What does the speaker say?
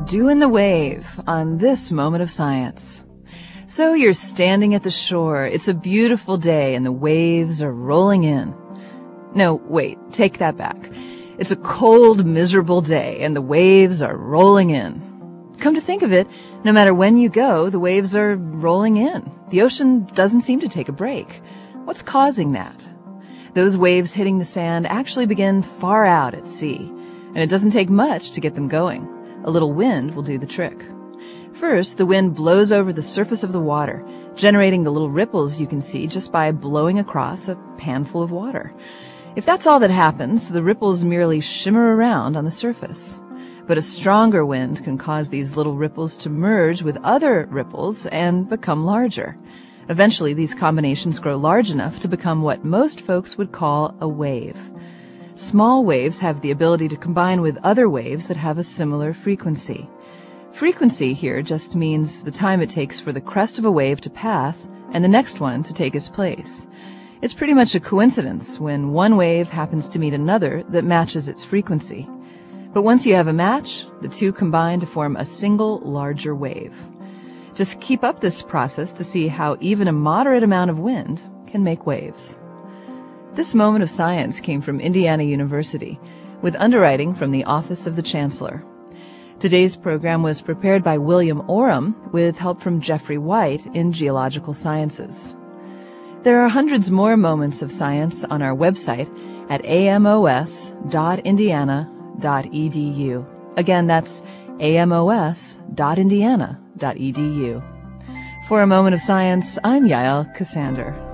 Doing the wave on this moment of science. So you're standing at the shore. It's a beautiful day and the waves are rolling in. No, wait, take that back. It's a cold, miserable day and the waves are rolling in. Come to think of it, no matter when you go, the waves are rolling in. The ocean doesn't seem to take a break. What's causing that? Those waves hitting the sand actually begin far out at sea, and it doesn't take much to get them going. A little wind will do the trick. First, the wind blows over the surface of the water, generating the little ripples you can see just by blowing across a pan full of water. If that's all that happens, the ripples merely shimmer around on the surface. But a stronger wind can cause these little ripples to merge with other ripples and become larger. Eventually, these combinations grow large enough to become what most folks would call a wave. Small waves have the ability to combine with other waves that have a similar frequency. Frequency here just means the time it takes for the crest of a wave to pass and the next one to take its place. It's pretty much a coincidence when one wave happens to meet another that matches its frequency. But once you have a match, the two combine to form a single larger wave. Just keep up this process to see how even a moderate amount of wind can make waves. This moment of science came from Indiana University, with underwriting from the Office of the Chancellor. Today's program was prepared by William Oram, with help from Jeffrey White in Geological Sciences. There are hundreds more moments of science on our website at amos.indiana.edu. Again, that's amos.indiana.edu. For a moment of science, I'm Yael Cassander.